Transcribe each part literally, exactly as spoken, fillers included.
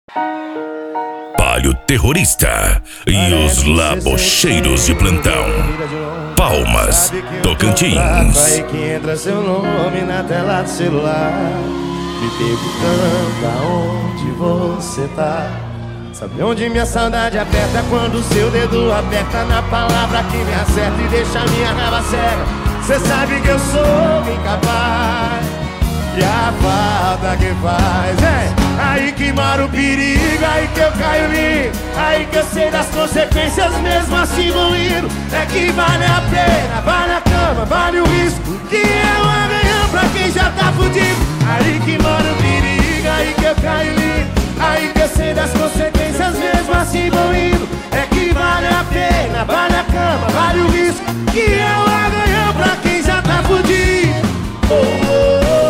Palio Terrorista e os labocheiros de plantão. Palmas, Tocantins. Aí que entra seu nome na tela do celular, me perguntando aonde você tá. Sabe onde minha saudade aperta quando seu dedo aperta na palavra que me acerta e deixa minha raiva cega. Cê sabe que eu sou incapaz e a falta que faz é aí que mora o perigo, aí que eu caio lindo, aí que eu sei das consequências mesmo assim vou indo. É que vale a pena, vale a cama, vale o risco, que é o amanhã pra quem já tá fudido. Aí que mora o perigo, aí que eu caio lindo, aí que eu sei das consequências mesmo assim vou indo. É que vale a pena, vale a cama, vale o risco, que é o amanhã pra quem já tá fudido. Oh, oh, oh.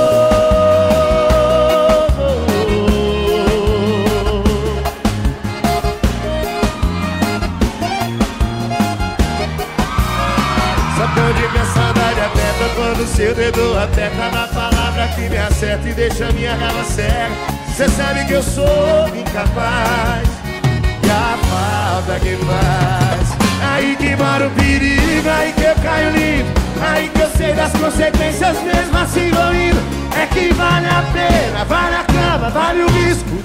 Onde minha saudade aperta quando seu dedo aperta na palavra que me acerta e deixa minha raiva cega. Cê sabe que eu sou incapaz e a falta que faz. Aí que mora o perigo, aí que eu caio lindo, aí que eu sei das consequências mesmo assim vou indo. É que vale a pena, vale a cama, vale o risco,